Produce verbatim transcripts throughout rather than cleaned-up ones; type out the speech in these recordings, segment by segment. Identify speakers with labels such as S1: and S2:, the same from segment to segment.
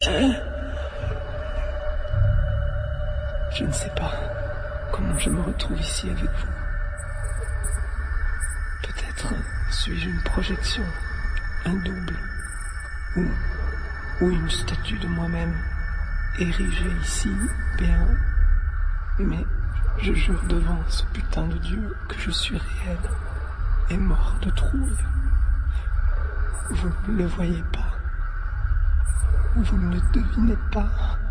S1: Je ne sais pas comment je me retrouve ici avec vous. Peut-être suis-je une projection, un double, ou, ou une statue de moi-même, érigée ici, bien. Mais je jure devant ce putain de Dieu que je suis réel et mort de trouille. Vous ne le voyez pas. Vous ne le devinez pas.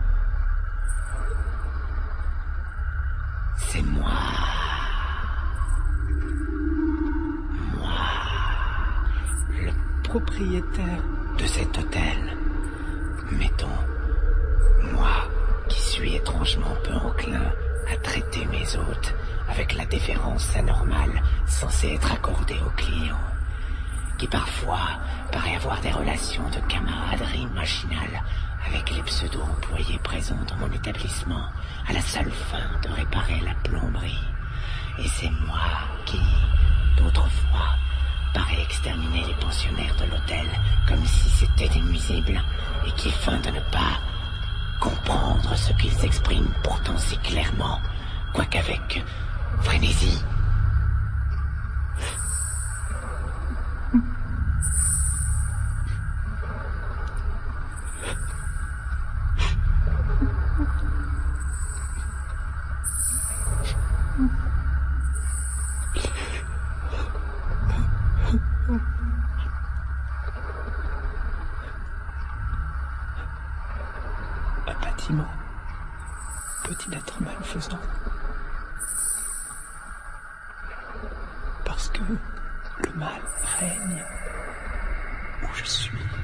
S2: C'est moi. Moi. Le propriétaire de cet hôtel. Mettons, moi qui suis étrangement peu enclin à traiter mes hôtes avec la déférence anormale censée être accordée aux clients, qui parfois paraît avoir des relations de camaraderie machinale avec les pseudo-employés présents dans mon établissement à la seule fin de réparer la plomberie. Et c'est moi qui, d'autres fois, paraît exterminer les pensionnaires de l'hôtel comme si c'était des nuisibles et qui feint de ne pas comprendre ce qu'ils expriment pourtant si clairement, quoiqu'avec frénésie.
S1: Un bâtiment peut-il être malfaisant? Parce que le mal règne où je suis.